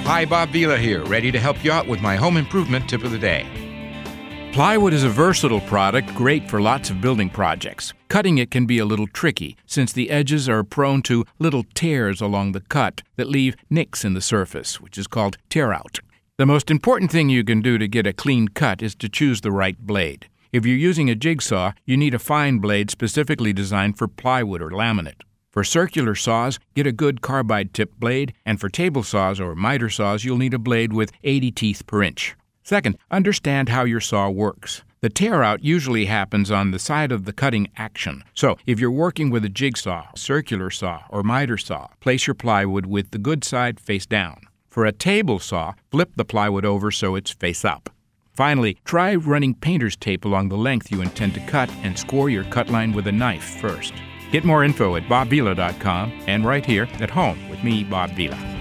Hi, Bob Vila here, ready to help you out with my home improvement tip of the day. Plywood is a versatile product, great for lots of building projects. Cutting it can be a little tricky, since the edges are prone to little tears along the cut that leave nicks in the surface, which is called tear out. The most important thing you can do to get a clean cut is to choose the right blade. If you're using a jigsaw, you need a fine blade specifically designed for plywood or laminate. For circular saws, get a good carbide-tipped blade, and for table saws or miter saws, you'll need a blade with 80 teeth per inch. Second, understand how your saw works. The tear-out usually happens on the side of the cutting action. So, if you're working with a jigsaw, circular saw, or miter saw, place your plywood with the good side face down. For a table saw, flip the plywood over so it's face up. Finally, try running painter's tape along the length you intend to cut and score your cut line with a knife first. Get more info at bobvila.com and right here at home with me, Bob Vila.